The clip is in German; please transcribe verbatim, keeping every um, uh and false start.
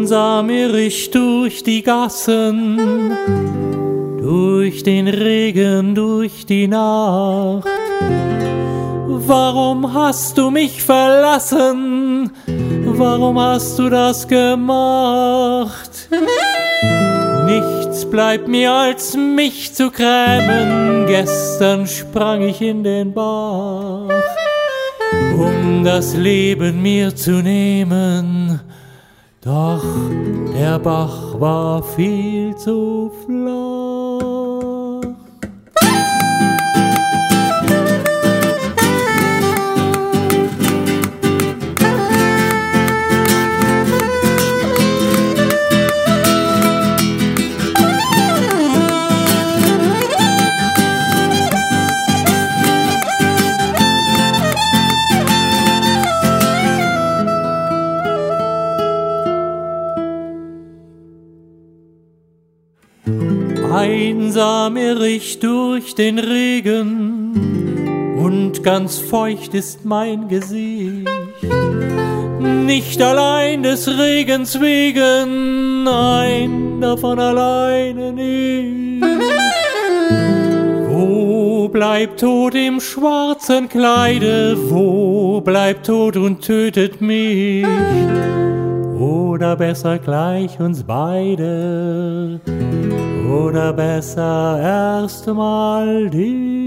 Einsam irr ich durch die Gassen, durch den Regen, durch die Nacht. Warum hast du mich verlassen? Warum hast du das gemacht? Nichts bleibt mir als mich zu grämen. Gestern sprang ich in den Bach, um das Leben mir zu nehmen. Doch der Bach war viel zu flach. Einsam irr ich durch den Regen und ganz feucht ist mein Gesicht. Nicht allein des Regens wegen, nein, davon alleine nicht. Wo bleibt Tod im schwarzen Kleide? Wo bleibt Tod und tötet mich? Oder besser gleich uns beide, oder besser erst mal dich.